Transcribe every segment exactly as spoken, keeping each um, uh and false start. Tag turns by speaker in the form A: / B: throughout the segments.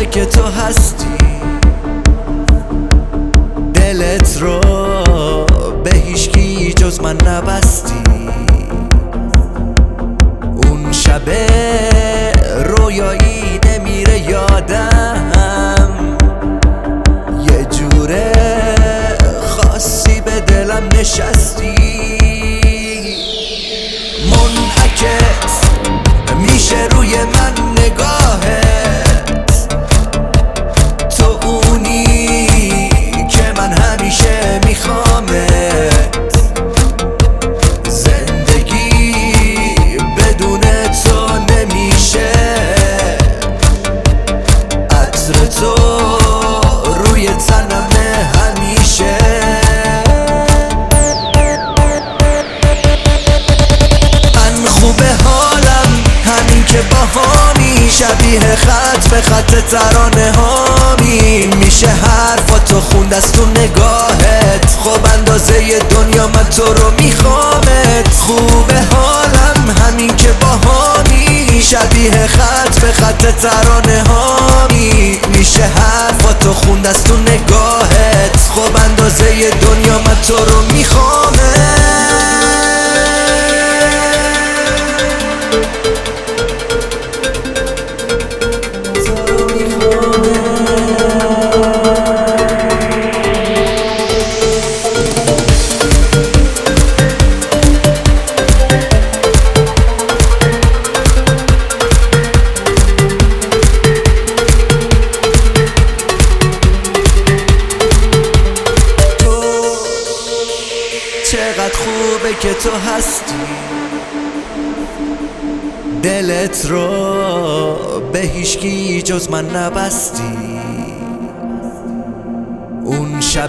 A: خوبه که تو هستی، دلت رو به هیچکی جز من نبستی. اون شب رویایی نمیره یادم، یه جوره خاصی به دلم نشستی. منعکس میشه روی من نگاهت، تو اونی که من همیشه میخوامت. زندگی بدون تو نمیشه، عطر تو روی تنمه همیشه. من خوبه حالم همین که باهامی، شبیه خط به خط ترانه هامی. میشه حرفاتو خوند از تو نگاهت، خب اندازه دنیا من تو رو میخوامت. خوبه حالم همین که باهامی، شبیه خط به خط ترانه هامی. میشه حرفاتو خوند از تو نگاهت، خب اندازه دنیا من تو رو میخوامت. چقدر خوبه که تو هستی، دلت رو به هیچکی جز من نبستی. اون شب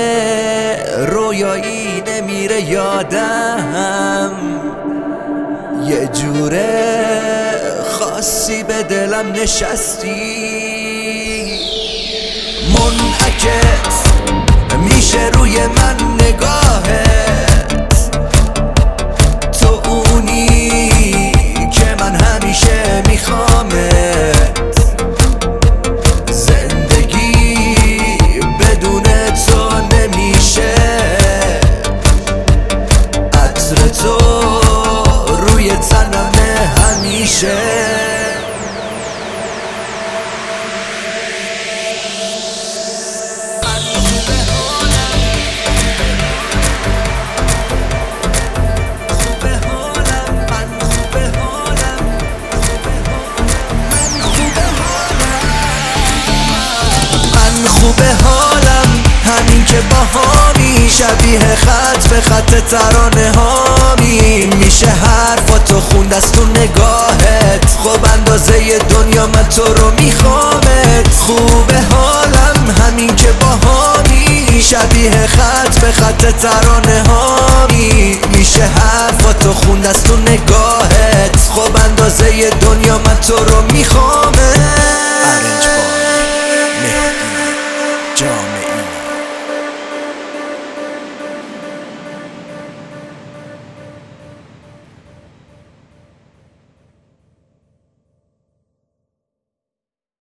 A: رویایی نمیره یادم، یه جوره خاصی به دلم نشستی. منعکس میشه روی من نگاهت، تو اونی که من همیشه میخوامت. زندگی بدون تو نمیشه، عطر تو روی تنمه همیشه. خوبه حالم همین که باهامی، شبیه خط به خط ترانه هامی. میشه حرفاتو خوند از تو نگاهت، خب اندازه دنیا من تو رو میخوامت. خوبه حالم همین که باهامی، شبیه خط به خط ترانه هامی. میشه حرفاتو خوند از تو نگاهت، خب اندازه دنیا من تو رو میخوامت.